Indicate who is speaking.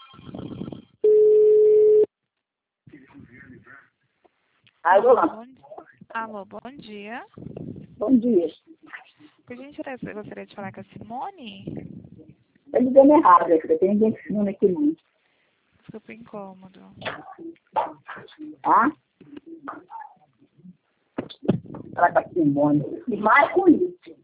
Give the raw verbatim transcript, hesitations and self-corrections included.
Speaker 1: Alô?
Speaker 2: Bom, alô, bom dia.
Speaker 1: Bom dia.
Speaker 2: Por gentileza, eu gostaria de falar com a Simone.
Speaker 1: Tá dizendo errado, é que tem ninguém que Simone aqui não.
Speaker 2: Desculpa o incômodo.
Speaker 1: Tá? Fala com a Simone. E mais com isso.